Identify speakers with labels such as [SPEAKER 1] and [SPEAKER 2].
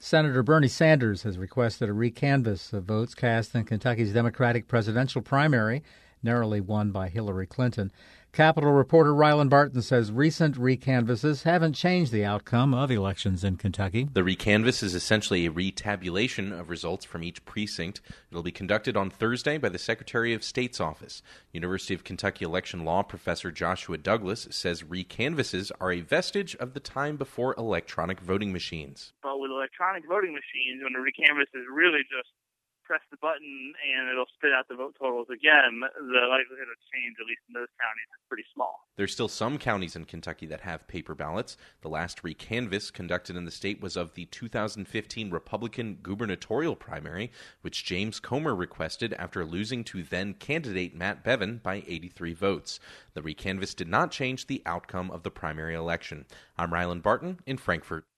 [SPEAKER 1] Senator Bernie Sanders has requested a recanvass of votes cast in Kentucky's Democratic presidential primary, narrowly won by Hillary Clinton. Capitol reporter Ryland Barton says recent recanvasses haven't changed the outcome of elections in Kentucky.
[SPEAKER 2] The recanvass is essentially a retabulation of results from each precinct. It'll be conducted on Thursday by the Secretary of State's office. University of Kentucky election law professor Joshua Douglas says recanvasses are a vestige of the time before electronic voting machines.
[SPEAKER 3] But with electronic voting machines, when the recanvass is really just press the button and it'll spit out the vote totals again, the likelihood of change, at least in those counties, is pretty small.
[SPEAKER 2] There's still some counties in Kentucky that have paper ballots. The last recanvass conducted in the state was of the 2015 Republican gubernatorial primary, which James Comer requested after losing to then-candidate Matt Bevin by 83 votes. The recanvass did not change the outcome of the primary election. I'm Ryland Barton in Frankfort.